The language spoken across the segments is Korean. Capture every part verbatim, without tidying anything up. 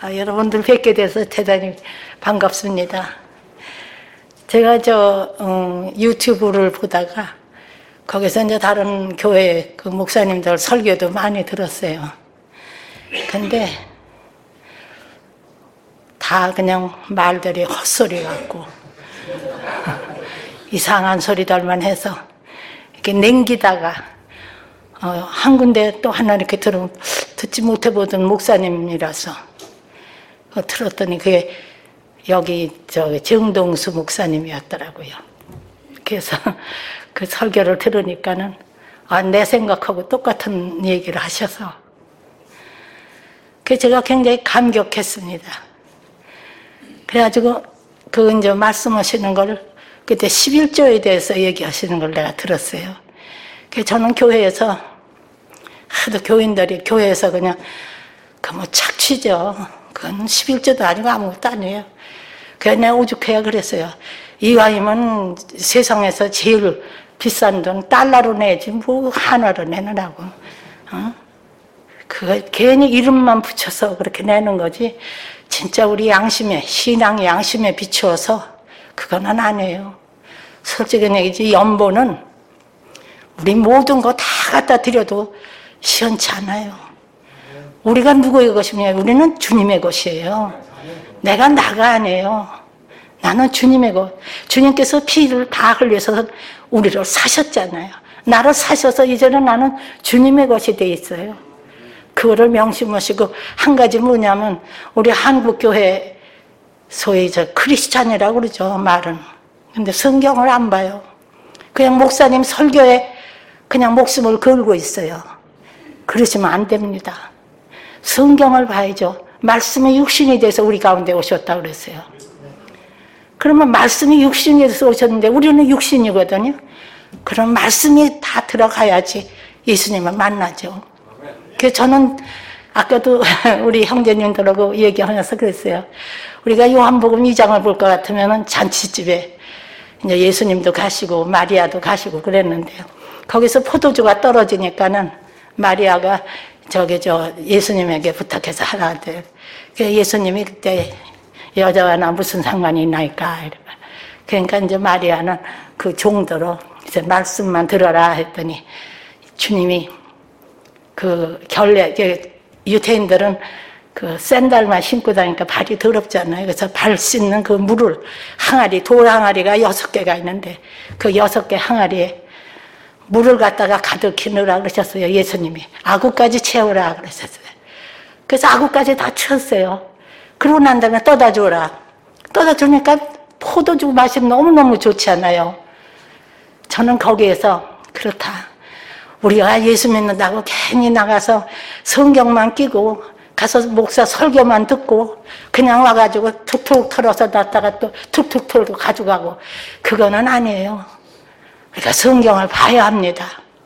아, 여러분들 뵙게 돼서 대단히 반갑습니다. 제가 저 음, 유튜브를 보다가 거기서 이제 다른 교회 그 목사님들 설교도 많이 들었어요. 근데 다 그냥 말들이 헛소리 같고 이상한 소리들만 해서 이렇게 냉기다가 어, 한 군데 또 하나 이렇게 들으면 듣지 못해보던 목사님이라서 어, 들었더니 그게 여기 저 정동수 목사님이었더라고요. 그래서 그 설교를 들으니까는 아, 내 생각하고 똑같은 얘기를 하셔서 그 제가 굉장히 감격했습니다. 그래가지고 그 이제 말씀하시는 걸 그때 십일조에 대해서 얘기하시는 걸 내가 들었어요. 그 저는 교회에서 하도 교인들이 교회에서 그냥 그 뭐 착취죠. 그건 십일조도 아니고 아무것도 아니에요. 그래서 내가 오죽해야 그랬어요. 이왕이면 세상에서 제일 비싼 돈 달러로 내지 뭐 하나로 내느라고. 어? 그거 괜히 이름만 붙여서 그렇게 내는 거지. 진짜 우리 양심에 신앙 양심에 비추어서 그거는 아니에요. 솔직히 얘기지 연보는 우리 모든 거 다 갖다 드려도 시원치 않아요. 우리가 누구의 것이냐? 우리는 주님의 것이에요. 내가 나가 아니에요. 나는 주님의 것. 주님께서 피를 다 흘려서 우리를 사셨잖아요. 나를 사셔서 이제는 나는 주님의 것이 돼 있어요. 그거를 명심하시고 한 가지 뭐냐면 우리 한국교회 소위 저 크리스찬이라고 그러죠. 말은. 근데 성경을 안 봐요. 그냥 목사님 설교에 그냥 목숨을 걸고 있어요. 그러시면 안 됩니다. 성경을 봐야죠. 말씀이 육신이 돼서 우리 가운데 오셨다고 그랬어요. 그러면 말씀이 육신이 돼서 오셨는데 우리는 육신이거든요. 그럼 말씀이 다 들어가야지 예수님을 만나죠. 그래서 저는 아까도 우리 형제님들하고 얘기하면서 그랬어요. 우리가 요한복음 이 장을 볼 것 같으면 잔치집에 이제 예수님도 가시고 마리아도 가시고 그랬는데요. 거기서 포도주가 떨어지니까는 마리아가 저기 저 예수님에게 부탁해서 하라는데 예수님이 그때 여자와 나 무슨 상관이 있나이까. 그러니까 이제 마리아는 그 종도로 이제 말씀만 들어라 했더니 주님이 그 결례 유태인들은 그 샌들만 신고 다니니까 발이 더럽잖아요. 그래서 발 씻는 그 물을 항아리 돌 항아리가 여섯 개가 있는데 그 여섯 개 항아리에 물을 갖다가 가득히 넣으라 그러셨어요. 예수님이 아구까지 채우라 그러셨어요. 그래서 아구까지 다 채웠어요. 그러고 난 다음에 떠다 줘라. 떠다 주니까 포도주 맛이 너무너무 좋지 않아요. 저는 거기에서 그렇다. 우리가 예수 믿는다고 괜히 나가서 성경만 끼고 가서 목사 설교만 듣고 그냥 와가지고 툭툭 털어서 놨다가 또 툭툭 털고 가져가고 그거는 아니에요. 그러니까 성경을 봐야 합니다.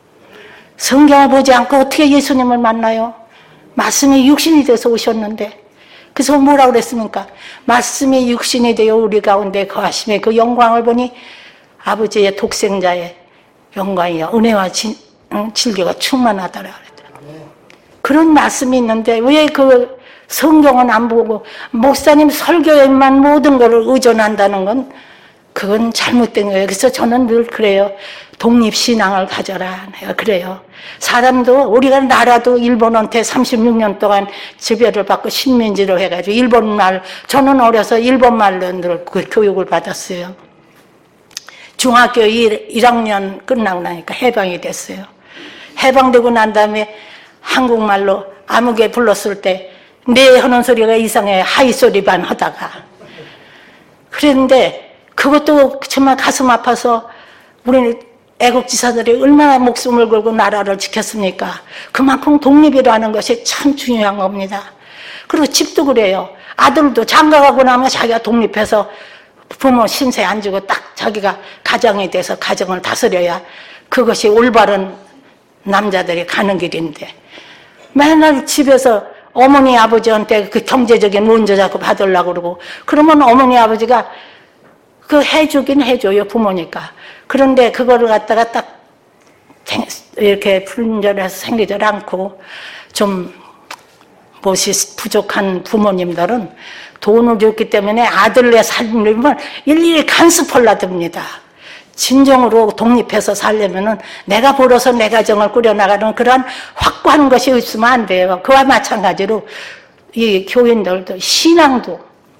성경을 보지 않고 어떻게 예수님을 만나요? 말씀이 육신이 돼서 오셨는데 그래서 뭐라고 그랬습니까? 말씀이 육신이 되어 우리 가운데 거하심에 그 영광을 보니 아버지의 독생자의 영광이요 은혜와 진, 응, 진리가 충만하더라 그랬더라고요. 그런 말씀이 있는데 왜 그 성경은 안 보고 목사님 설교에만 모든 것을 의존한다는 건 그건 잘못된 거예요. 그래서 저는 늘 그래요. 독립신앙을 가져라. 내가 그래요. 사람도 우리가 나라도 일본한테 삼십육 년 동안 지배를 받고 식민지로 해가지고 일본말 저는 어려서 일본말로 늘 그 교육을 받았어요. 중학교 일 학년 끝나고 나니까 해방이 됐어요. 해방되고 난 다음에 한국말로 아무개 불렀을 때 네 하는 소리가 이상해. 하이 소리만 하다가 그랬는데 그것도 정말 가슴 아파서 우리 애국지사들이 얼마나 목숨을 걸고 나라를 지켰습니까? 그만큼 독립이라는 것이 참 중요한 겁니다. 그리고 집도 그래요. 아들도 장가가고 나면 자기가 독립해서 부모 신세 안 지고 딱 자기가 가정이 돼서 가정을 다스려야 그것이 올바른 남자들이 가는 길인데 맨날 집에서 어머니 아버지한테 그 경제적인 문제 자꾸 받으려고 그러고 그러면 어머니 아버지가 그 해주긴 해줘요 부모니까. 그런데 그거를 갖다가 딱 이렇게 분절해서 생기질 않고 좀 무엇이 부족한 부모님들은 돈을 줬기 때문에 아들의 삶을 일일이 간섭하려듭니다. 진정으로 독립해서 살려면은 내가 벌어서 내 가정을 꾸려나가는 그러한 확고한 것이 있으면 안 돼요. 그와 마찬가지로 이 교인들도 신앙도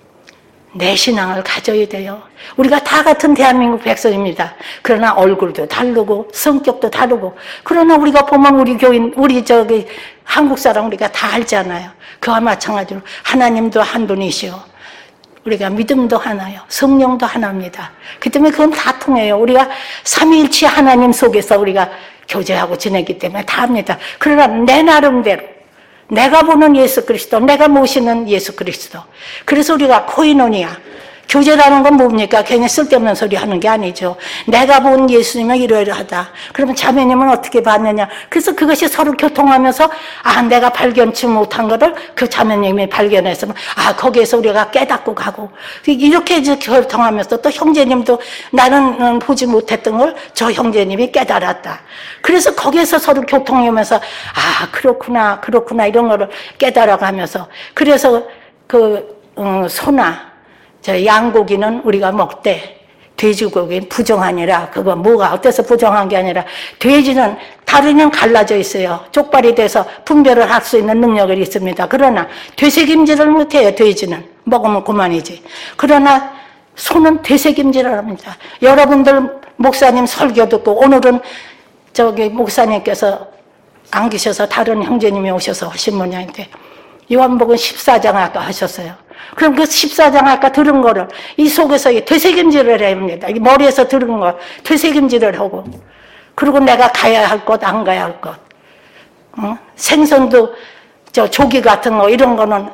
내 신앙을 가져야 돼요. 우리가 다 같은 대한민국 백성입니다. 그러나 얼굴도 다르고 성격도 다르고, 그러나 우리가 보면 우리 교인, 우리 저기 한국 사람 우리가 다 알잖아요. 그와 마찬가지로 하나님도 한 분이시오. 우리가 믿음도 하나요. 성령도 하나입니다. 그 때문에 그건 다 통해요. 우리가 삼위일체 하나님 속에서 우리가 교제하고 지내기 때문에 다 합니다. 그러나 내 나름대로 내가 보는 예수 그리스도, 내가 모시는 예수 그리스도. 그래서 우리가 코이노니아, 교제라는 건 뭡니까? 괜히 쓸데없는 소리 하는 게 아니죠. 내가 본 예수님은 이러이러하다. 그러면 자매님은 어떻게 봤느냐? 그래서 그것이 서로 교통하면서 아, 내가 발견치 못한 거를 그 자매님이 발견해서 아, 거기에서 우리가 깨닫고 가고, 이렇게 이제 교통하면서 또 형제님도 나는 보지 못했던 걸 저 형제님이 깨달았다. 그래서 거기에서 서로 교통하면서 아, 그렇구나, 그렇구나 이런 거를 깨달아가면서, 그래서 그 음, 소나 저 양고기는 우리가 먹되 돼지고기는 부정하니라. 그거 뭐가 어때서 부정한 게 아니라 돼지는 다리는 갈라져 있어요. 쪽발이 돼서 분별을 할 수 있는 능력이 있습니다. 그러나 되새김질을 못해요. 돼지는 먹으면 그만이지. 그러나 소는 되새김질을 합니다. 여러분들 목사님 설교 듣고 오늘은 저기 목사님께서 안 계셔서 다른 형제님이 오셔서 하신 모양인데 요한복음 십사 장 아까 하셨어요. 그럼 그 십사 장 아까 들은 거를 이 속에서 되새김질을 해야 합니다. 이 머리에서 들은 거 되새김질을 하고, 그리고 내가 가야 할 것, 안 가야 할 것. 어? 생선도 저 조기 같은 거 이런 거는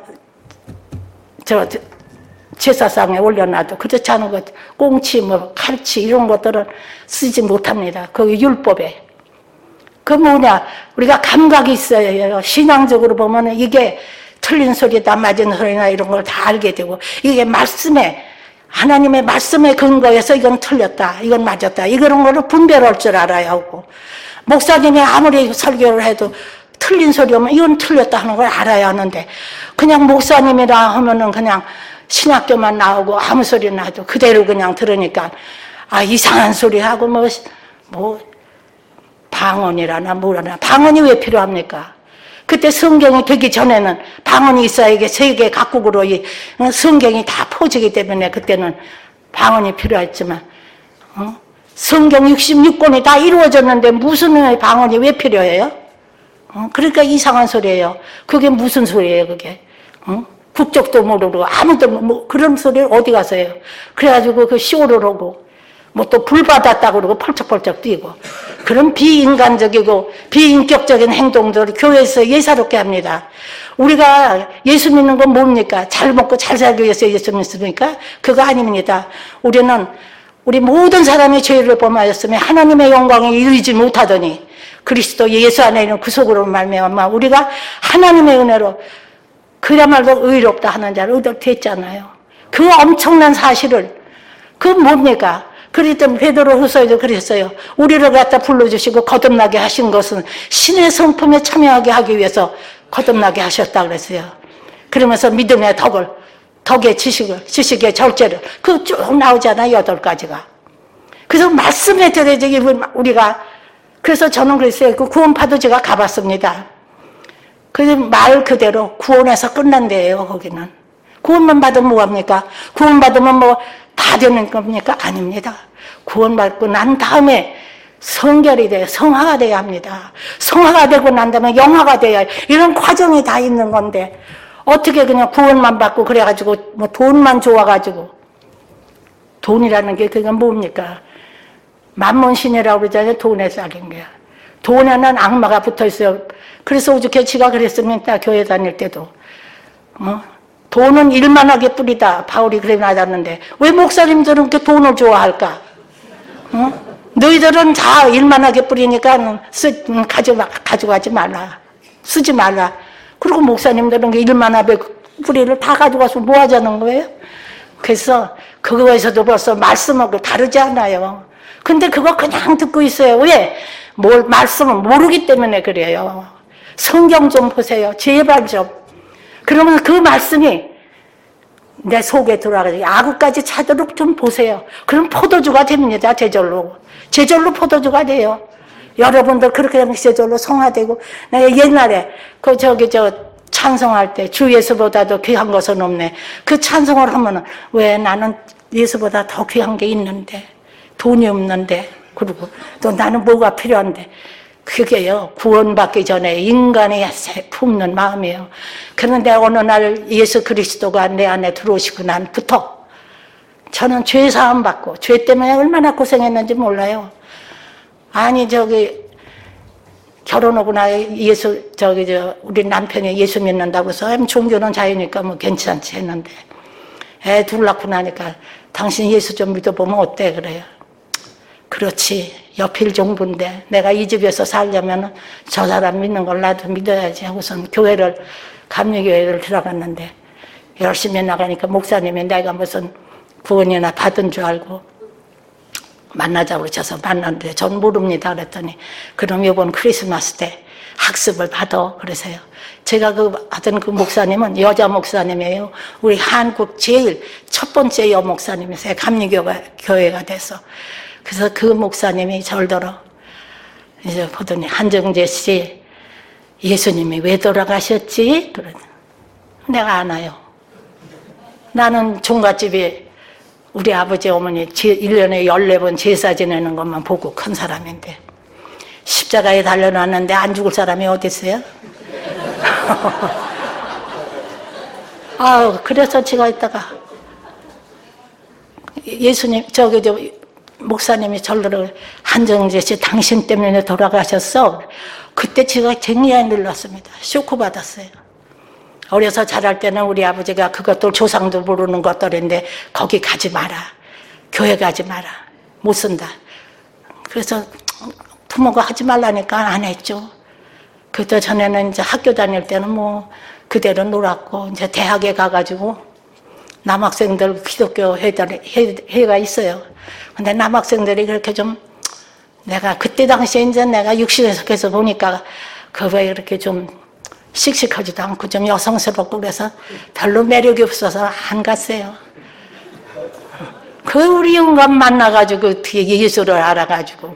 저 제사상에 올려놔도 그렇지 않은 것, 꽁치, 뭐 칼치 이런 것들은 쓰지 못합니다. 그 율법에. 그 뭐냐, 우리가 감각이 있어야 해요. 신앙적으로 보면 이게 틀린 소리다, 맞은 소리나 이런 걸 다 알게 되고, 이게 말씀에, 하나님의 말씀에 근거해서 이건 틀렸다, 이건 맞았다, 이런 거를 분별할 줄 알아야 하고, 목사님이 아무리 설교를 해도 틀린 소리 오면 이건 틀렸다 하는 걸 알아야 하는데, 그냥 목사님이라 하면은 그냥 신학교만 나오고 아무 소리 나도 그대로 그냥 들으니까, 아, 이상한 소리 하고 뭐, 뭐, 방언이라나 뭐라나. 방언이 왜 필요합니까? 그때 성경이 되기 전에는 방언이 있어야 이게 세계 각국으로 이 성경이 다 퍼지기 때문에 그때는 방언이 필요했지만, 어? 성경 육십육 권이 다 이루어졌는데 무슨 방언이 왜 필요해요? 어? 그러니까 이상한 소리예요. 그게 무슨 소리예요, 그게? 어? 국적도 모르고 아무도 뭐 그런 소리를 어디 가서 해요? 그래가지고 그 시오를 하고 뭐 또 불 받았다고 그러고 펄쩍펄쩍 뛰고, 그런 비인간적이고 비인격적인 행동들을 교회에서 예사롭게 합니다. 우리가 예수 믿는 건 뭡니까? 잘 먹고 잘 살기 위해서 예수 믿습니까? 그거 아닙니다. 우리는 우리 모든 사람이 죄를 범하였으며 하나님의 영광에 이르지 못하더니 그리스도 예수 안에 있는 구속으로 말미암아 우리가 하나님의 은혜로 그야말로 의롭다 하는 자를 얻었댔잖아요. 그 엄청난 사실을, 그 뭡니까? 그랬더니 베드로후서에도 그랬어요. 우리를 갖다 불러주시고 거듭나게 하신 것은 신의 성품에 참여하게 하기 위해서 거듭나게 하셨다 그랬어요. 그러면서 믿음의 덕을, 덕의 지식을, 지식의 절제를, 그 쭉 나오잖아요. 여덟 가지가. 그래서 말씀에 들어야지 우리가. 그래서 저는 그랬어요. 그 구원파도 제가 가봤습니다. 그래서 말 그대로 구원해서 끝난대요. 거기는 구원만 받으면 뭐합니까? 구원 받으면 뭐 다 되는 겁니까? 아닙니다. 구원받고 난 다음에 성결이 돼요. 성화가 돼야 합니다. 성화가 되고 난 다음에 영화가 돼야, 이런 과정이 다 있는 건데 어떻게 그냥 구원만 받고 그래가지고 뭐 돈만 좋아가지고, 돈이라는 게 그게 뭡니까? 만몬신이라고 그러잖아요. 돈에 쌓인 거야. 돈에는 악마가 붙어있어요. 그래서 오죽해 지가 그랬습니다. 교회 다닐 때도. 어? 돈은 일만하게 뿌리다. 바울이 그래 놨는데 왜 목사님들은 그렇게 돈을 좋아할까? 어? 너희들은 다 일만하게 뿌리니까 쓰, 가져가, 가져가지 말라. 쓰지 말라. 그리고 목사님들은 일만하게 뿌리를 다 가져가서 뭐 하자는 거예요? 그래서 그거에서도 벌써 말씀하고 다르지 않아요. 근데 그거 그냥 듣고 있어요. 왜? 뭘, 말씀을 모르기 때문에 그래요. 성경 좀 보세요. 제발 좀. 그러면 그 말씀이 내 속에 들어가서 아구까지 차도록 좀 보세요. 그럼 포도주가 됩니다. 제절로. 제절로 포도주가 돼요. 여러분들 그렇게 하면 제절로 성화되고. 내가 옛날에 그 저기 저 찬송할 때 주 예수보다도 귀한 것은 없네. 그 찬송을 하면은 왜 나는 예수보다 더 귀한 게 있는데, 돈이 없는데, 그리고 또 나는 뭐가 필요한데. 그게요, 구원받기 전에 인간이 품는 마음이에요. 그런데 어느 날 예수 그리스도가 내 안에 들어오시고 난부터 저는 죄 사함 받고, 죄 때문에 얼마나 고생했는지 몰라요. 아니, 저기, 결혼하고 나 예수, 저기, 저, 우리 남편이 예수 믿는다고 해서, 종교는 자유니까 뭐 괜찮지 했는데, 애 둘 낳고 나니까, 당신 예수 좀 믿어보면 어때? 그래요. 그렇지. 옆일 정부인데 내가 이 집에서 살려면 저 사람 믿는 걸 나도 믿어야지 하고선 교회를, 감리교회를 들어갔는데 열심히 나가니까 목사님이 내가 무슨 구원이나 받은 줄 알고 만나자고 그러셔서 만났는데 전 모릅니다 그랬더니 그럼 이번 크리스마스 때 학습을 받아 그러세요. 제가 그 하던 그 목사님은 여자 목사님이에요. 우리 한국 제일 첫 번째 여 목사님이세요. 감리교회가 돼서. 그래서 그 목사님이 절더러 이제 보더니 한정재 씨 예수님이 왜 돌아가셨지? 그러더니 내가 아나요. 나는 종갓집에 우리 아버지 어머니 일 년에 열네 번 제사 지내는 것만 보고 큰 사람인데 십자가에 달려놨는데 안 죽을 사람이 어디 있어요? 아, 그래서 제가 있다가 예수님 저기 저 목사님이 절로 한정재 씨 당신 때문에 돌아가셨어. 그때 제가 쟁의에 눌렀습니다. 쇼크 받았어요. 어려서 자랄 때는 우리 아버지가 그것들 조상도 모르는 것들인데 거기 가지 마라. 교회 가지 마라. 못 쓴다. 그래서 부모가 하지 말라니까 안 했죠. 그때 전에는 이제 학교 다닐 때는 뭐 그대로 놀았고 이제 대학에 가가지고 남학생들 기독교 회가 있어요. 근데 남학생들이 그렇게 좀 내가 그때 당시에 이제 내가 육신에서 보니까 그 왜 이렇게 좀 씩씩하지도 않고 좀 여성스럽고 그래서 별로 매력이 없어서 안 갔어요. 그 우리 영감 만나가지고 어떻게 예수를 알아가지고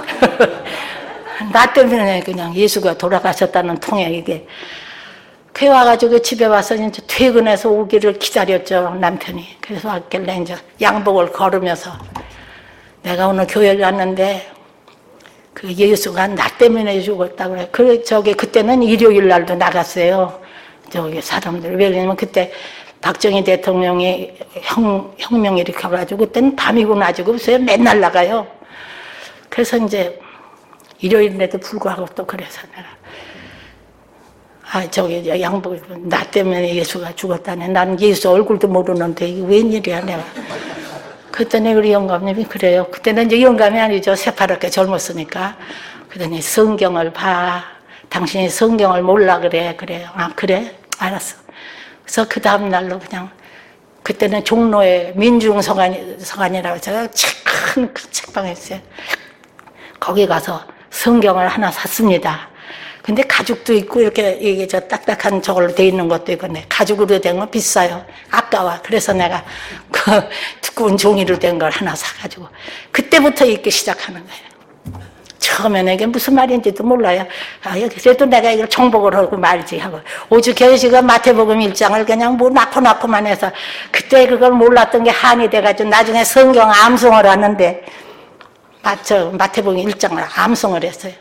나 때문에 그냥 예수가 돌아가셨다는 통에 이게 그 와가지고 집에 와서 이제 퇴근해서 오기를 기다렸죠 남편이. 그래서 왔길래 이제 양복을 걸으면서 내가 오늘 교회를 갔는데 그 예수가 나 때문에 죽었다고 그래. 그 저기 그때는 일요일 날도 나갔어요. 저기 사람들 왜냐면 그때 박정희 대통령이 형 혁명 일으켜가지고 그때는 밤이고 낮이고 그래서 맨날 나가요. 그래서 이제 일요일인데도 불구하고 또 그래서 내가 아 저기 양복 나 때문에 예수가 죽었다네. 나는 예수 얼굴도 모르는데 이게 웬일이야 내가. 그랬더니 우리 영감님이 그래요. 그때는 이제 영감이 아니죠. 새파랗게 젊었으니까. 그러더니 성경을 봐. 당신이 성경을 몰라 그래. 그래요. 아 그래? 알았어. 그래서 그 다음 날로 그냥 그때는 종로에 민중서관, 서관이라고 해서 큰 책방에 있어요. 거기 가서 성경을 하나 샀습니다. 근데 가죽도 있고 이렇게 이게 저 딱딱한 저걸로 돼 있는 것도 있고 네. 가죽으로 된 건 비싸요. 아까워. 그래서 내가 그 두꺼운 종이로 된 걸 하나 사가지고 그때부터 읽기 시작하는 거예요. 처음에는 이게 무슨 말인지도 몰라요. 아, 그래도 내가 이걸 정복을 하고 말지 하고 오죽 교시가 마태복음 일 장을 그냥 뭐 낳고 낳고만 해서 그때 그걸 몰랐던 게 한이 돼가지고 나중에 성경 암송을 하는데 마저 마태복음 일 장을 암송을 했어요.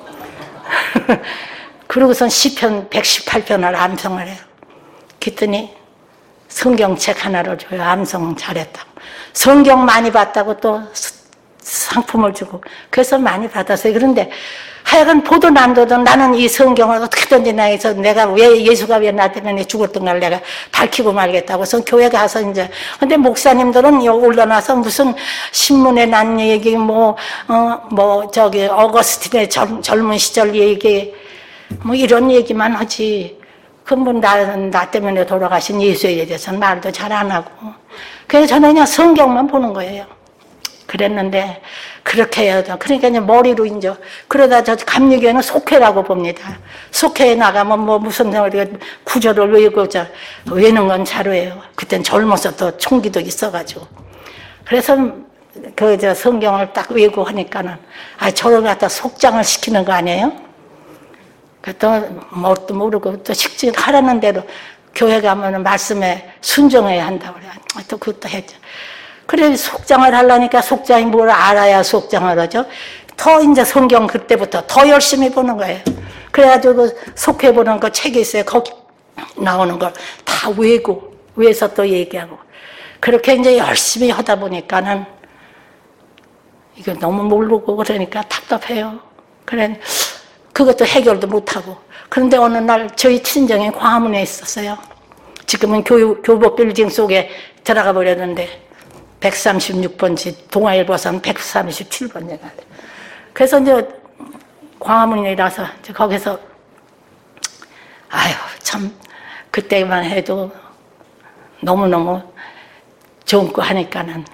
그러고선 시편 백십팔 편을 암송을 해요. 그랬더니 성경책 하나를 줘요. 암송 잘했다고. 성경 많이 봤다고 또 상품을 주고 그래서 많이 받았어요. 그런데 하여간 보든 안 보든 나는 이 성경을 어떻게든지 나해서 내가 왜 예수가 왜 나 때문에 죽었던 걸 내가 밝히고 말겠다고 그래서 교회 가서 이제 근데 목사님들은 여기 올라나서 무슨 신문에 난 얘기 뭐 어 뭐 저기 어거스틴의 젊, 젊은 시절 얘기 뭐 이런 얘기만 하지 그 뭐 나 나 때문에 돌아가신 예수에 대해서는 말도 잘 안 하고 그래서 저는 그냥 성경만 보는 거예요. 그랬는데 그렇게 해야 돼. 그러니까 이제 머리로 이제 그러다 저 감리교회는 속회라고 봅니다. 속회에 나가면 뭐 무슨 우리가 구절을 외우고 저 외는 건 잘 외요. 그땐 젊어서 또 총기도 있어가지고 그래서 그 저 성경을 딱 외우고 하니까는 아 저를 갖다 속장을 시키는 거 아니에요? 또 뭣도 모르고 또 식진하라는 대로 교회 가면은 말씀에 순종해야 한다고 그래. 또 그것도 했죠. 그래 속장을 하려니까 속장이 뭘 알아야 속장을 하죠. 더 이제 성경 그때부터 더 열심히 보는 거예요. 그래가지고 그 속해 보는 거 책이 있어요. 거기 나오는 걸 다 외고 외서 또 얘기하고 그렇게 이제 열심히 하다 보니까는 이거 너무 모르고 그러니까 답답해요. 그래 그것도 해결도 못하고 그런데 어느 날 저희 친정에 광화문에 있었어요. 지금은 교, 교복 빌딩 속에 들어가 버렸는데 백삼십육 번지 동아일보선 백삼십칠 번지가 그래서 이제 광화문이라서 이제 거기서 아유 참 그때만 해도 너무너무 좋은 거 하니까는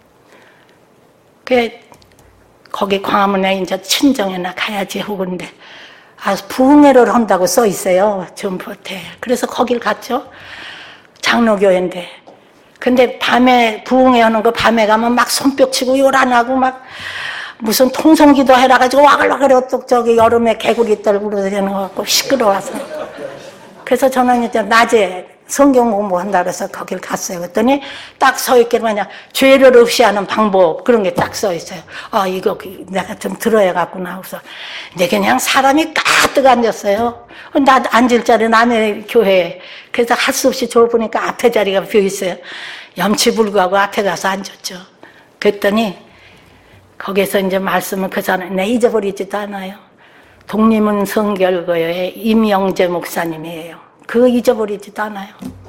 그 거기 광화문에 이제 친정에나 가야지 하고 그런데 아 부흥회를 한다고 써 있어요. 점포에. 그래서 거길 갔죠. 장로교회인데 근데 밤에 부흥회 하는 거 밤에 가면 막 손뼉 치고 요란하고 막 무슨 통성기도 해라가지고 와글와글 또 저기 여름에 개구리 떨고 그러는 거 같고 시끄러워서 그래서 저는 이제 낮에 성경 공부한다 그래서 거길 갔어요. 그랬더니 딱 서 있기를 뭐냐 죄를 없이 하는 방법 그런 게 딱 써 있어요. 아 이거 내가 좀 들어야겠구나 그래서 이제 그냥 사람이 가득 앉았어요. 나 앉을 자리 남의 교회에 그래서 할 수 없이 저를 보니까 앞에 자리가 비어 있어요. 염치불구하고 앞에 가서 앉았죠. 그랬더니 거기서 이제 말씀을 그 사람 내 잊어버리지도 않아요. 독립은 성결교회 임영재 목사님이에요. 그거 잊어버리지도 않아요.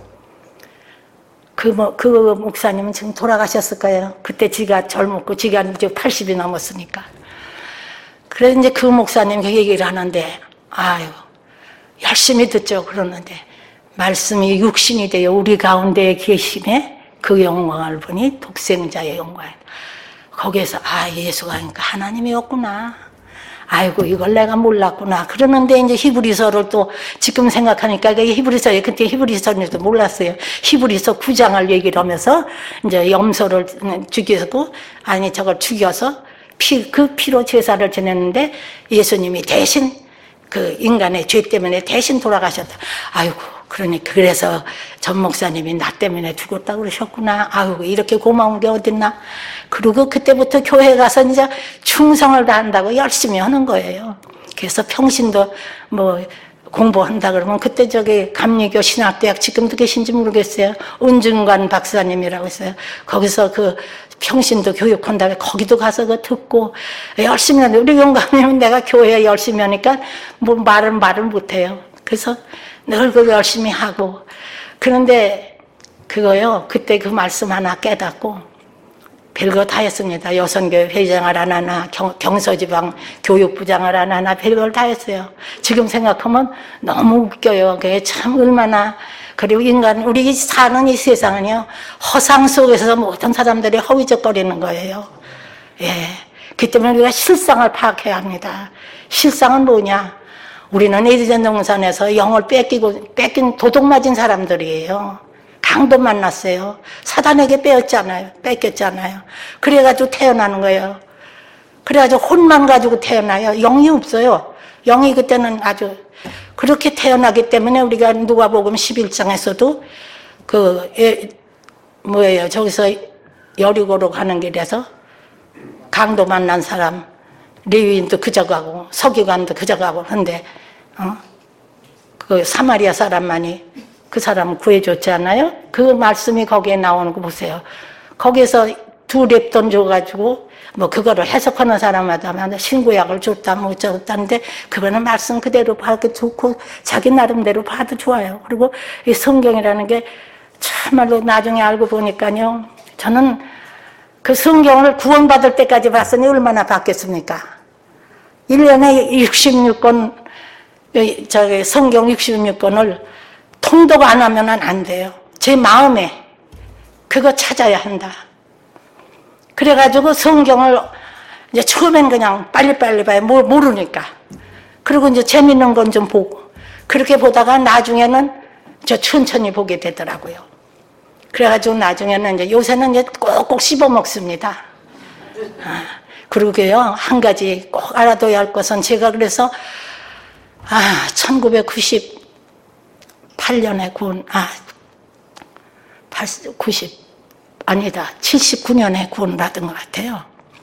그, 뭐, 그 목사님은 지금 돌아가셨을 거예요. 그때 지가 젊었고, 지가 이제 팔십이 넘었으니까. 그래서 이제 그 목사님 얘기를 하는데, 아유, 열심히 듣죠. 그러는데, 말씀이 육신이 되어 우리 가운데 계심에 그 영광을 보니 독생자의 영광. 거기에서, 아, 예수가 하니까 하나님이었구나. 아이고 이걸 내가 몰랐구나. 그러는데 이제 히브리서를 또 지금 생각하니까 이게 히브리서에 그때 히브리서는 또 몰랐어요. 히브리서 구 장을 얘기를 하면서 이제 염소를 죽이고 아니 저걸 죽여서 피, 그 피로 제사를 지냈는데 예수님이 대신 그 인간의 죄 때문에 대신 돌아가셨다. 아이고 그러니 그래서 전 목사님이 나 때문에 죽었다고 그러셨구나. 아이고 이렇게 고마운 게 어딨나. 그리고 그때부터 교회 가서 이제 충성을 다한다고 열심히 하는 거예요. 그래서 평신도 뭐 공부한다 그러면 그때 저기 감리교 신학대학 지금도 계신지 모르겠어요. 은중관 박사님이라고 있어요. 거기서 그 평신도 교육한다고 거기도 가서 그 듣고 열심히 하는데 우리 영감님은 내가 교회에 열심히 하니까 뭐 말은 말을 못해요. 그래서 늘 그거 열심히 하고 그런데 그거요 그때 그 말씀 하나 깨닫고 별거 다 했습니다. 여선교회 회장을 안 하나 경, 경서지방 교육부장을 안 하나 별걸 다 했어요. 지금 생각하면 너무 웃겨요. 그게 참 얼마나 그리고 인간 우리 사는 이 세상은요 허상 속에서 모든 사람들이 허위적거리는 거예요. 예, 그 때문에 우리가 실상을 파악해야 합니다. 실상은 뭐냐? 우리는 에디전 동산에서 영을 뺏기고 뺏긴 도둑 맞은 사람들이에요. 강도 만났어요. 사단에게 빼었잖아요. 뺏겼잖아요. 그래가지고 태어나는 거예요. 그래가지고 혼만 가지고 태어나요. 영이 없어요. 영이 그때는 아주 그렇게 태어나기 때문에 우리가 누가복음 십일 장에서도 그 예, 뭐예요? 저기서 여리고로 가는 길에서 강도 만난 사람 레위인도 그저 가고 서기관도 그저 가고 한데 어? 그 사마리아 사람만이 그 사람을 구해줬잖아요. 그 말씀이 거기에 나오는 거 보세요. 거기에서 두 랩돈 줘가지고 뭐 그거를 해석하는 사람마다 신구약을 줬다 뭐 줬다는데 그거는 말씀 그대로 봐도 좋고 자기 나름대로 봐도 좋아요. 그리고 이 성경이라는 게 참말로 나중에 알고 보니까요. 저는 그 성경을 구원받을 때까지 봤으니 얼마나 받겠습니까? 일 년에 육십육 권 저기 성경 육십육 권을 통독 안 하면 안 돼요. 제 마음에 그거 찾아야 한다. 그래가지고 성경을 이제 처음엔 그냥 빨리빨리 봐요. 뭐 모르니까. 그리고 이제 재밌는 건 좀 보고. 그렇게 보다가 나중에는 저 천천히 보게 되더라고요. 그래가지고 나중에는 이제 요새는 이제 꼭꼭 씹어 먹습니다. 아, 그러게요. 한 가지 꼭 알아둬야 할 것은 제가 그래서 아, 천구백구십팔 년에 구원, 아, 구십, 아니다. 칠십구 년에 구원받은 것 같아요.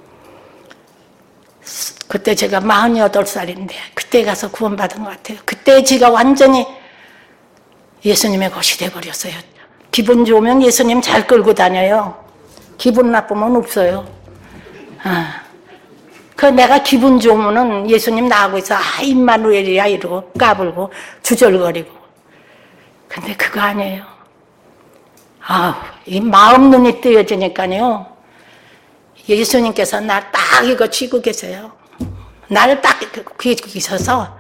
그때 제가 마흔여덟 살인데 그때 가서 구원받은 것 같아요. 그때 제가 완전히 예수님의 것이 돼버렸어요. 기분 좋으면 예수님 잘 끌고 다녀요. 기분 나쁘면 없어요. 아. 그 내가 기분 좋으면은 예수님 나하고 있어. 아, 임마누엘이야 이러고 까불고 주절거리고. 근데 그거 아니에요. 아, 이 마음 눈이 뜨여지니까요. 예수님께서 날 딱 이거 쥐고 계세요. 나를 딱 귀에 계셔서.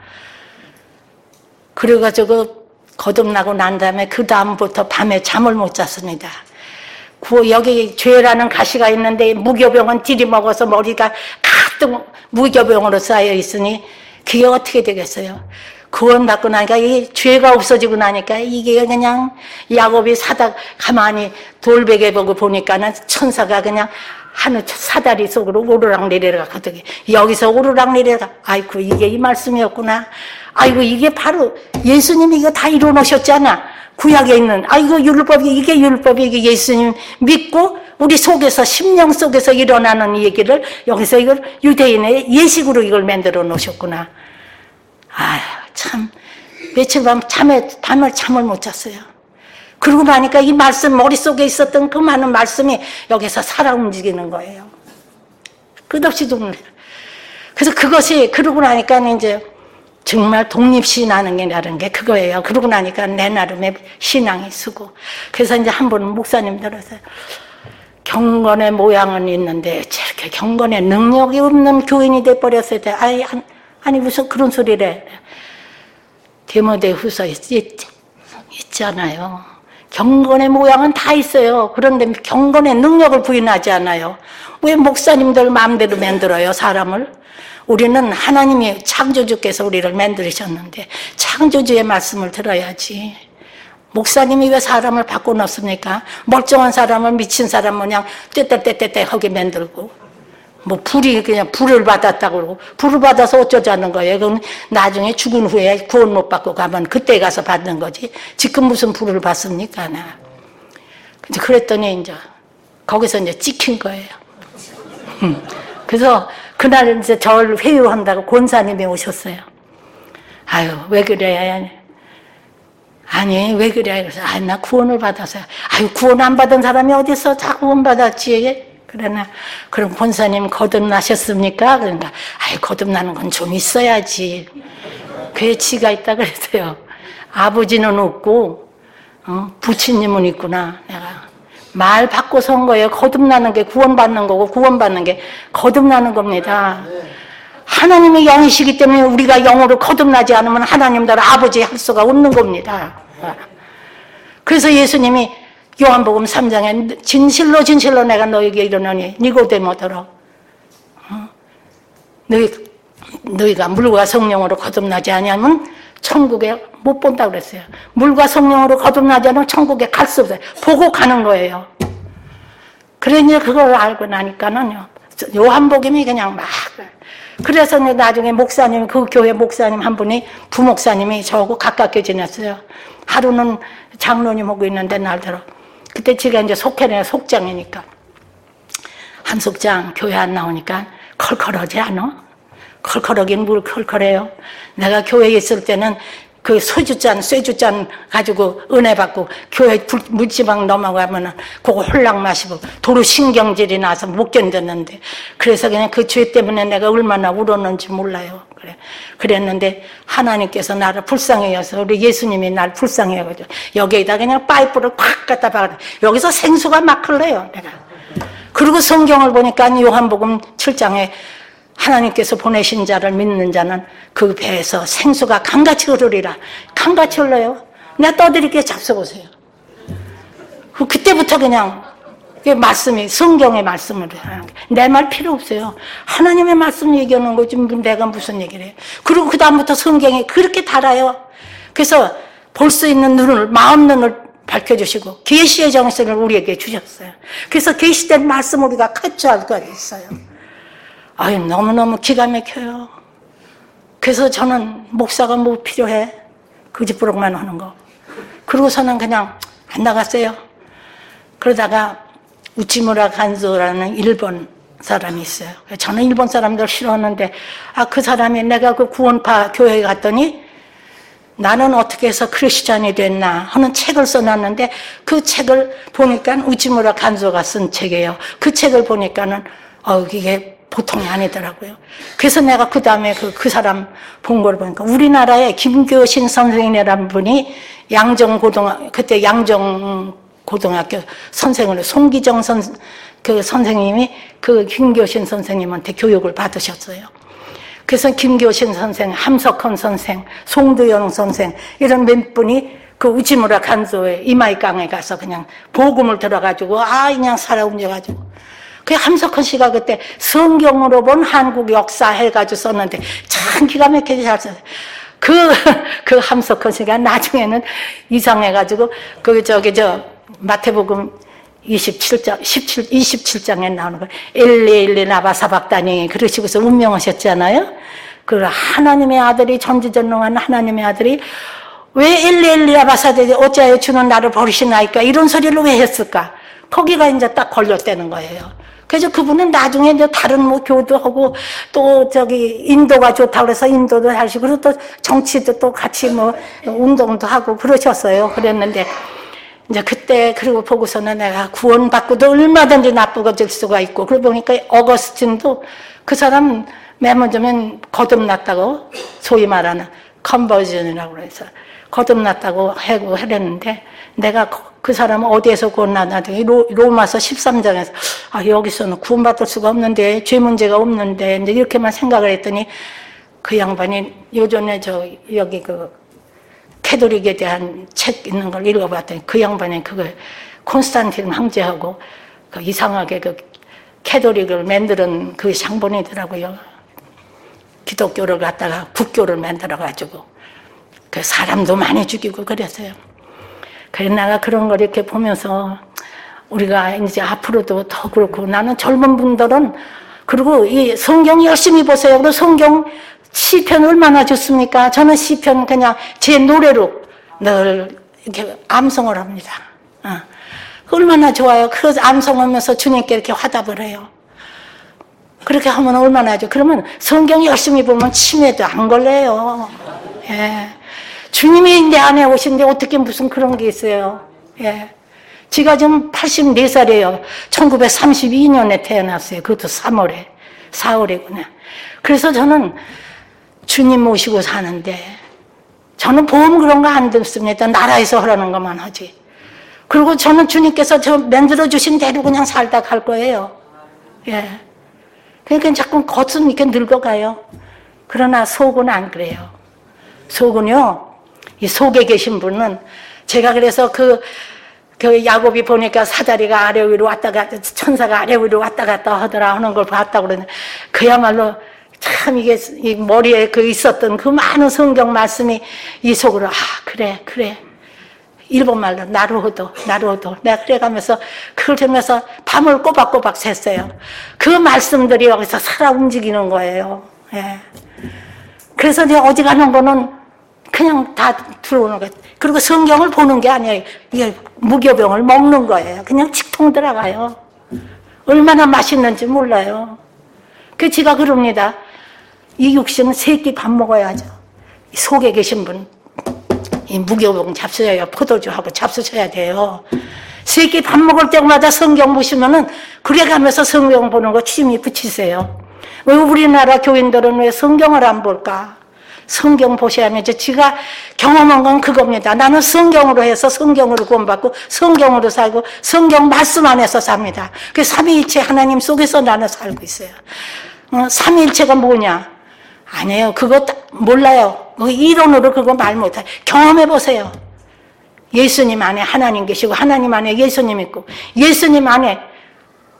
그래가지고 거듭나고 난 다음에 그 다음부터 밤에 잠을 못 잤습니다. 그 여기 죄라는 가시가 있는데 무교병은 들이먹어서 머리가 가득 무교병으로 쌓여 있으니 그게 어떻게 되겠어요? 구원받고 나니까 이 죄가 없어지고 나니까 이게 그냥 야곱이 사다 가만히 돌베개 보고 보니까는 천사가 그냥 하늘 사다리 속으로 오르락 내리락 하더니 여기서 오르락 내리락. 아이고 이게 이 말씀이었구나. 아이고 이게 바로 예수님이 이거 다 이뤄놓으셨잖아. 구약에 있는 아이고 율법이 이게 율법이 이게 예수님 믿고 우리 속에서 심령 속에서 일어나는 얘기를 여기서 이걸 유대인의 예식으로 이걸 만들어 놓으셨구나. 아 참 며칠 밤 잠에 밤을 잠을 못 잤어요. 그러고 나니까 이 말씀 머릿속에 있었던 그 많은 말씀이 여기서 살아 움직이는 거예요. 끝없이 독립. 그래서 그것이 그러고 나니까 이제 정말 독립신앙이라는 게 그거예요. 그러고 나니까 내 나름의 신앙이 쓰고. 그래서 이제 한 번은 목사님들어서 경건의 모양은 있는데 저렇게 경건의 능력이 없는 교인이 돼버렸을 때 아니, 아니 무슨 그런 소리를 해. 디모데후서 있잖아요. 경건의 모양은 다 있어요. 그런데 경건의 능력을 부인하지 않아요. 왜 목사님들 마음대로 만들어요, 사람을? 우리는 하나님이 창조주께서 우리를 만드셨는데 창조주의 말씀을 들어야지. 목사님이 왜 사람을 바꿔놓습니까? 멀쩡한 사람을 미친 사람 모양 떼떼떼떼떼 하게 만들고 뭐 불이 그냥 불을 받았다고 그러고 불을 받아서 어쩌자는 거예요. 그건 나중에 죽은 후에 구원 못 받고 가면 그때 가서 받는 거지. 지금 무슨 불을 받습니까? 나. 근데 그랬더니 이제 거기서 이제 찍힌 거예요. 그래서 그날 이제 저를 회유한다고 권사님이 오셨어요. 아유 왜 그래? 아니 왜 그래? 그래서 아 나 구원을 받았어요. 아유 구원 안 받은 사람이 어디서 다 구원 받았지? 그러나 그럼 권사님 거듭나셨습니까? 그러니까 아이 거듭나는 건 좀 있어야지. 괴치가 있다 그랬어요. 아버지는 없고 어, 부친님은 있구나. 내가 말 바꿔 선 거예요. 거듭나는 게 구원받는 거고 구원받는 게 거듭나는 겁니다. 하나님의 영이시기 때문에 우리가 영으로 거듭나지 않으면 하나님들 아버지 할 수가 없는 겁니다. 그래서 예수님이 요한복음 삼 장에 진실로 진실로 내가 너에게 이르노니 니고데모더러 어? 너희, 너희가 물과 성령으로 거듭나지 아니하면 천국에 못 본다고 그랬어요. 물과 성령으로 거듭나지 않으면 천국에 갈 수 없어요. 보고 가는 거예요. 그러니 그걸 알고 나니까는요 요한복음이 그냥 막 그래서 나중에 목사님 그 교회 목사님 한 분이 부목사님이 저하고 가깝게 지냈어요. 하루는 장로님 오고 있는데 날들어 그때 제가 이제 속해내 속장이니까 한 속장 교회 안 나오니까 컬컬하지 않아? 컬컬하긴 뭘 컬컬해요. 내가 교회에 있을 때는 그 소주잔, 쇠주잔 가지고 은혜 받고 교회 물지방 넘어가면은 그거 홀랑 마시고 도로 신경질이 나서 못 견뎠는데 그래서 그냥 그 죄 때문에 내가 얼마나 울었는지 몰라요. 그래. 그랬는데 하나님께서 나를 불쌍히 여서 우리 예수님이 나를 불쌍히 여가지고 여기에다 그냥 파이프를 콱 갖다 박아 여기서 생수가 막 흘러요. 내가. 그리고 성경을 보니까 요한복음 칠 장에 하나님께서 보내신 자를 믿는 자는 그 배에서 생수가 강같이 흐르리라. 강같이 흘러요. 내가 떠드릴게 잡숴보세요. 그때부터 그냥 그 말씀이 성경의 말씀을 하는 게 내 말 필요 없어요. 하나님의 말씀 얘기하는 거지 내가 무슨 얘기를 해요. 그리고 그 다음부터 성경이 그렇게 달아요. 그래서 볼 수 있는 눈을 마음 눈을 밝혀주시고 계시의 정신을 우리에게 주셨어요. 그래서 계시된 말씀 우리가 catch 수가 있어요. 아유 너무너무 기가 막혀요. 그래서 저는 목사가 뭐 필요해? 그짓부렁만 하는 거. 그러고서는 그냥 안 나갔어요. 그러다가 우치무라 간조라는 일본 사람이 있어요. 저는 일본 사람들 싫어하는데 아, 그 사람이 내가 그 구원파 교회에 갔더니 나는 어떻게 해서 크리스찬이 됐나 하는 책을 써놨는데 그 책을 보니까 우치무라 간조가 쓴 책이에요. 그 책을 보니까는 어, 이게 보통이 아니더라고요. 그래서 내가 그 다음에 그, 그 사람 본 걸 보니까 우리나라에 김교신 선생이라는 분이 양정고등학교, 그때 양정고등학교 선생으로 송기정 선, 그 선생님이 그 김교신 선생님한테 교육을 받으셨어요. 그래서 김교신 선생, 함석헌 선생, 송두영 선생 이런 몇 분이 그 우치무라 간조의 이마이강에 가서 그냥 복음을 들어가지고 아 그냥 살아옮겨가지고 그 함석헌 씨가 그때 성경으로 본 한국 역사 해가지고 썼는데 참 기가 막히게 잘 썼어요. 그, 그 함석헌 씨가 나중에는 이상해가지고 그 저기 저 마태복음 이십칠 장, 십칠, 이십칠 장에 나오는 거 엘리 엘리 나바 사박다니 그러시고서 운명하셨잖아요. 그 하나님의 아들이 전지전능한 하나님의 아들이 왜 엘리 엘리 나바 사다니 어찌하여 주는 나를 버리시나이까 이런 소리를 왜 했을까? 거기가 이제 딱 걸렸다는 거예요. 그래서 그분은 나중에 이제 다른 뭐 교도 하고 또 저기 인도가 좋다고 그래서 인도도 하시고 그리고 또 정치도 또 같이 뭐 운동도 하고 그러셨어요. 그랬는데 이제 그때 그리고 보고서는 내가 구원받고도 얼마든지 나쁘어질 수가 있고 그러고 보니까 어거스틴도 그 사람 맨 먼저면 거듭났다고 소위 말하는 컨버전이라고 해서 거듭났다고 하고 하랬는데 내가 그 사람은 어디에서 구원받았는지 로마서 십삼 장에서 아 여기서는 구원받을 수가 없는데 죄 문제가 없는데 이제 이렇게만 생각을 했더니 그 양반이 요전에 저 여기 그 캐톨릭에 대한 책 있는 걸 읽어봤더니 그 양반이 그걸 콘스탄틴 황제하고 그 이상하게 그 캐톨릭을 만드는 그 장본이더라고요. 기독교를 갖다가 국교를 만들어가지고 그 사람도 많이 죽이고 그랬어요. 그래서 내가 그런 걸 이렇게 보면서 우리가 이제 앞으로도 더 그렇고 나는 젊은 분들은 그리고 이 성경 열심히 보세요. 그리고 성경 시편 얼마나 좋습니까? 저는 시편 그냥 제 노래로 늘 이렇게 암송을 합니다. 어. 얼마나 좋아요. 그래서 암송하면서 주님께 이렇게 화답을 해요. 그렇게 하면 얼마나 좋아. 그러면 성경 열심히 보면 치매도 안 걸려요. 예. 주님이 내 안에 오신데 어떻게 무슨 그런 게 있어요. 예. 지가 지금 팔십네 살이에요. 천구백삼십이 년에 태어났어요. 그것도 삼월에. 사월이구나. 그래서 저는 주님 모시고 사는데 저는 보험 그런 거 안 듣습니다. 나라에서 하라는 것만 하지. 그리고 저는 주님께서 저 만들어주신 대로 그냥 살다 갈 거예요. 예. 그러니까 자꾸 겉은 이렇게 늙어가요. 그러나 속은 안 그래요. 속은요, 이 속에 계신 분은 제가 그래서 그, 그 야곱이 보니까 사다리가 아래 위로 왔다 갔다, 천사가 아래 위로 왔다 갔다 하더라 하는 걸 봤다고 그러는데 그야말로 참 이게 이 머리에 그 있었던 그 많은 성경 말씀이 이 속으로 아 그래 그래 일본 말로 나루호도 나루호도 내가 그래가면서 그걸 들으면서 밤을 꼬박꼬박 샜어요. 그 말씀들이 여기서 살아 움직이는 거예요. 예. 그래서 내가 어지간한 거는 그냥 다 들어오는 거예요. 그리고 성경을 보는 게 아니에요. 이게 무교병을 먹는 거예요. 그냥 직통 들어가요. 얼마나 맛있는지 몰라요. 그 제가 그럽니다. 이 육신은 세 끼 밥 먹어야죠. 속에 계신 분, 이 무교병 잡수셔야 포도주하고 잡수셔야 돼요. 세 끼 밥 먹을 때마다 성경 보시면은 그래 가면서 성경 보는 거 취미 붙이세요. 왜 우리나라 교인들은 왜 성경을 안 볼까? 성경 보셔야 하면서 지가 경험한 건 그겁니다. 나는 성경으로 해서 성경으로 구원받고 성경으로 살고 성경 말씀 안에서 삽니다. 그 삼위일체 하나님 속에서 나는 살고 있어요. 어, 삼위일체가 뭐냐? 아니에요. 그거 몰라요. 이론으로 그거 말 못해요. 경험해 보세요. 예수님 안에 하나님 계시고 하나님 안에 예수님 있고 예수님 안에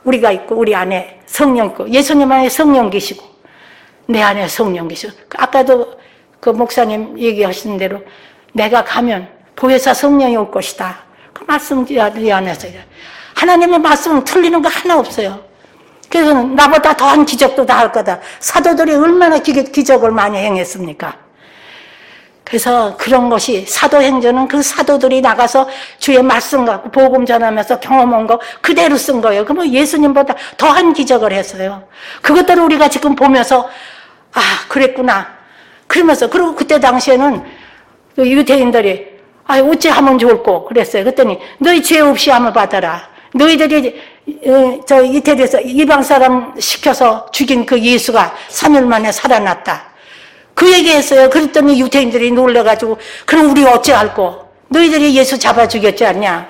우리가 있고 우리 안에 성령 있고 예수님 안에 성령 계시고 내 안에 성령 계시고 아까도 그 목사님 얘기하신 대로 내가 가면 보혜사 성령이 올 것이다. 그 말씀 이 안에서 하나님의 말씀은 틀리는 거 하나 없어요. 그래서 나보다 더한 기적도 다 할 거다. 사도들이 얼마나 기적을 많이 행했습니까? 그래서 그런 것이 사도행전은 그 사도들이 나가서 주의 말씀 갖고 복음 전하면서 경험한 거 그대로 쓴 거예요. 그러면 예수님보다 더한 기적을 했어요. 그것들을 우리가 지금 보면서 아 그랬구나 그러면서 그리고 그때 당시에는 유대인들이 아 어찌 하면 좋을꼬 그랬어요. 그랬더니 너희 죄 없이 함을 받아라. 너희들이 저 이태리에서 이방 사람 시켜서 죽인 그 예수가 삼 일 만에 살아났다. 그 얘기했어요. 그랬더니 유대인들이 놀래가지고 그럼 우리 어찌할꼬? 너희들이 예수 잡아 죽였지 않냐?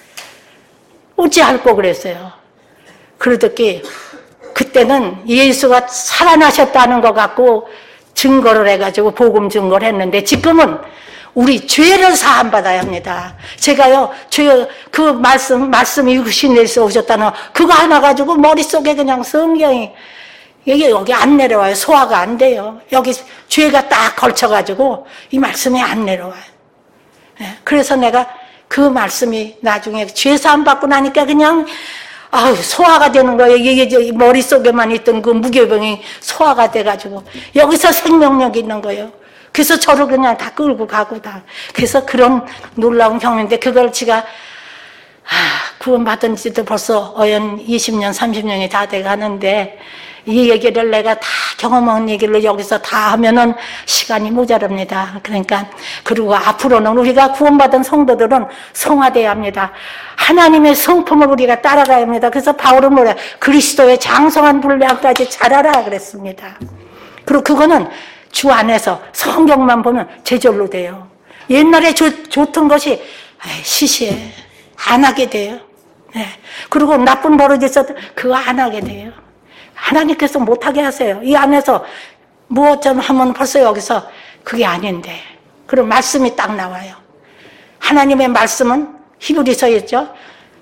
어찌할꼬 그랬어요. 그러더니 그때는 예수가 살아나셨다는 것 갖고 증거를 해가지고 복음 증거를 했는데 지금은 우리 죄를 사함받아야 합니다. 제가요, 죄, 그 말씀, 말씀이 육신 내서 오셨다는 그거 하나 가지고 머릿속에 그냥 성경이 이게 여기 안 내려와요. 소화가 안 돼요. 여기 죄가 딱 걸쳐가지고 이 말씀이 안 내려와요. 네, 그래서 내가 그 말씀이 나중에 죄 사함 받고 나니까 그냥 아우 소화가 되는 거예요. 이게 머릿속에만 있던 그 무교병이 소화가 돼가지고 여기서 생명력이 있는 거예요. 그래서 저를 그냥 다 끌고 가고 다. 그래서 그런 놀라운 경험인데 그걸 제가 아, 구원받은 지도 벌써 어연 이십 년, 삼십 년이 다 돼가는데 이 얘기를 내가 다 경험한 얘기를 여기서 다 하면은 시간이 모자랍니다. 그러니까 그리고 앞으로는 우리가 구원받은 성도들은 성화돼야 합니다. 하나님의 성품을 우리가 따라가야 합니다. 그래서 바울은 뭐래? 그리스도의 장성한 분량까지 자라라 그랬습니다. 그리고 그거는 주 안에서 성경만 보면 제절로 돼요. 옛날에 좋, 좋던 것이 시시해 안 하게 돼요. 네. 그리고 나쁜 버릇이 있어도 그거 안 하게 돼요. 하나님께서 못하게 하세요. 이 안에서 무엇 좀 하면 벌써 여기서 그게 아닌데. 그럼 말씀이 딱 나와요. 하나님의 말씀은 히브리서에 있죠.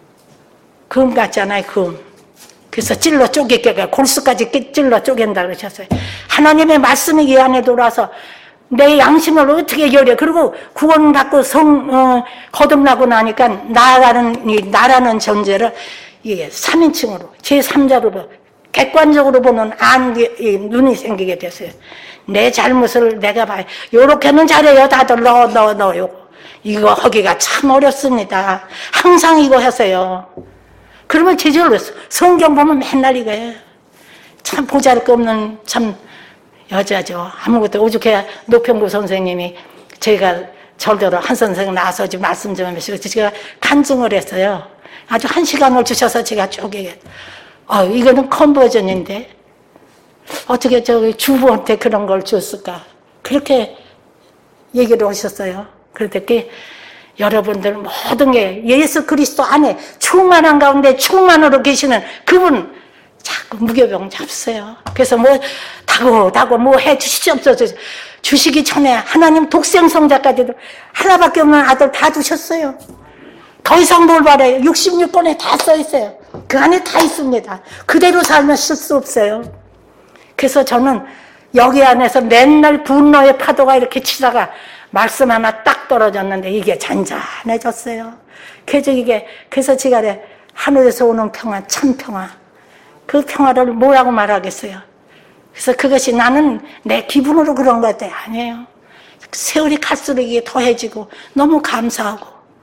금 같잖아요. 금. 그래서 찔러 쪼개게 골수까지 찔러 쪼갠다 그러셨어요. 하나님의 말씀이 이 안에 들어와서 내 양심을 어떻게 열려. 그리고 구원받고 성 어, 거듭나고 나니까 나라는 이 나라는 존재를 이게 삼인칭으로 제삼자로 객관적으로 보는 안 눈이 생기게 됐어요. 내 잘못을 내가 봐요. 요렇게는 잘해요. 다들 너 너 너 요거 이거 하기가 참 어렵습니다. 항상 이거 하세요. 그러면 제절로 성경 보면 맨날 이거예요. 참 보잘것없는 참 여자죠. 아무것도 오죽해 노평구 선생님이 제가 절대로 한 선생 나와서 좀 말씀 좀 하시고 제가 간증을 했어요. 아주 한 시간을 주셔서 제가 쭉 얘기해요. 어, 이거는 컨버전인데 어떻게 저기 주부한테 그런 걸 줬을까? 그렇게 얘기를 하셨어요. 그랬더니 여러분들 모든 게 예수 그리스도 안에 충만한 가운데 충만으로 계시는 그분 자꾸 무교병 잡으세요. 그래서 뭐 다고 다고 뭐 해 주시옵소서. 주시기 전에 하나님 독생성자까지도 하나밖에 없는 아들 다 주셨어요. 더 이상 뭘 바래요. 육십육 권에 다 써 있어요. 그 안에 다 있습니다. 그대로 살면 실수 없어요. 그래서 저는 여기 안에서 맨날 분노의 파도가 이렇게 치다가 말씀 하나 딱 떨어졌는데 이게 잔잔해졌어요. 그래서 이게 그래서 제가 하늘에서 오는 평화, 참 평화. 그 평화를 뭐라고 말하겠어요. 그래서 그것이 나는 내 기분으로 그런 것 같아요. 아니에요. 세월이 갈수록 이게 더해지고 너무 감사하고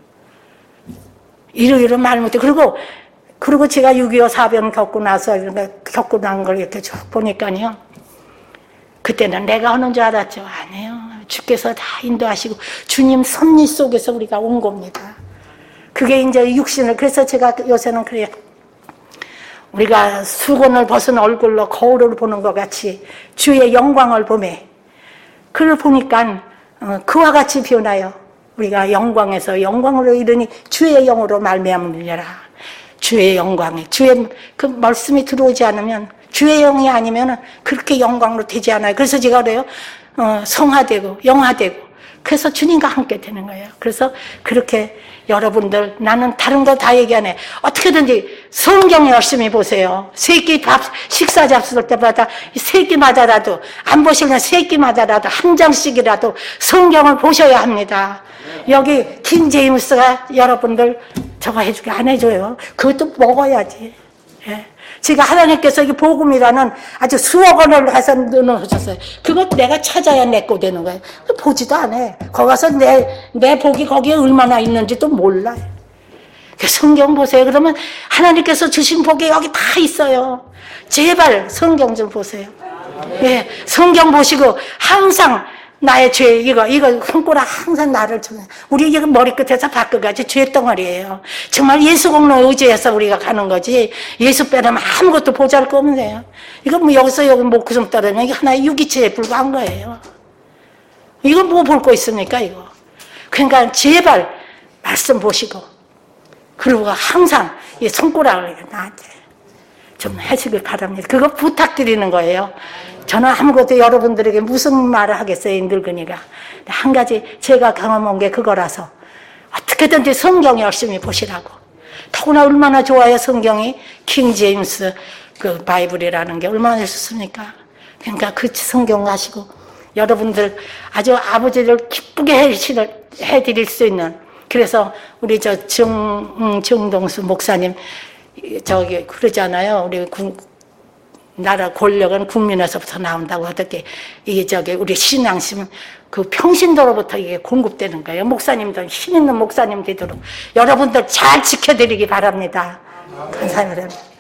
이러이러 말 못해. 그리고 그리고 제가 육이오 사변 겪고 나서 겪고 난 걸 이렇게 쭉 보니까요. 그때는 내가 하는 줄 알았죠. 아니에요. 주께서 다 인도하시고 주님 섭리 속에서 우리가 온 겁니다. 그게 이제 육신을 그래서 제가 요새는 그래요. 우리가 수건을 벗은 얼굴로 거울을 보는 것 같이 주의 영광을 보매 그걸 보니까 그와 같이 변하여 우리가 영광에서 영광으로 이르니 주의 영으로 말미암으리라. 주의 영광에 주의 그 말씀이 들어오지 않으면 주의 영이 아니면 그렇게 영광으로 되지 않아요. 그래서 제가 그래요. 어, 성화되고 영화되고 그래서 주님과 함께 되는 거예요. 그래서 그렇게 여러분들, 나는 다른 거 다 얘기 안 해. 어떻게든지 성경 열심히 보세요. 세 끼 밥, 식사 잡술 때마다 세 끼마다라도, 안 보시면 세 끼마다라도 한 장씩이라도 성경을 보셔야 합니다. 여기 킹 제임스가 여러분들 저거 해주게 안 해줘요. 그것도 먹어야지. 예. 지금 하나님께서 이 복음이라는 아주 수억 원을 가서 넣어주셨어요. 그것 내가 찾아야 내 거 되는 거예요. 보지도 않아요. 거기 가서 내, 내 복이 거기에 얼마나 있는지도 몰라요. 성경 보세요. 그러면 하나님께서 주신 복이 여기 다 있어요. 제발 성경 좀 보세요. 예, 성경 보시고 항상 나의 죄, 이거, 이거, 손가락 항상 나를 좀, 우리 이거 머리끝에서 발끝까지 죄덩어리예요. 정말 예수 공로 의지해서 우리가 가는 거지, 예수 빼려면 아무것도 보잘 거 없네요. 이거 뭐 여기서 여기 목구멍 떨어지면 이게 하나의 유기체에 불과한 거예요. 이거 뭐 볼 거 있습니까, 이거? 그러니까 제발 말씀 보시고, 그리고 항상 이 손가락을 나한테 좀 하시길 바랍니다. 그거 부탁드리는 거예요. 저는 아무것도 여러분들에게 무슨 말을 하겠어요, 늙은이가. 한 가지 제가 경험한 게 그거라서 어떻게든지 성경 열심히 보시라고. 더구나 얼마나 좋아요, 성경이. 킹 제임스 그 바이블이라는 게 얼마나 좋습니까? 그러니까 그 성경 가시고 여러분들 아주 아버지를 기쁘게 해드릴 수 있는, 그래서 우리 저 정, 정동수 목사님 저기 그러잖아요. 우리 군, 나라 권력은 국민에서부터 나온다고 어떻게 이게 저기 우리 신앙심은 그 평신도로부터 이게 공급되는 거예요. 목사님들 힘 있는 목사님 되도록 여러분들 잘 지켜드리기 바랍니다. 감사합니다.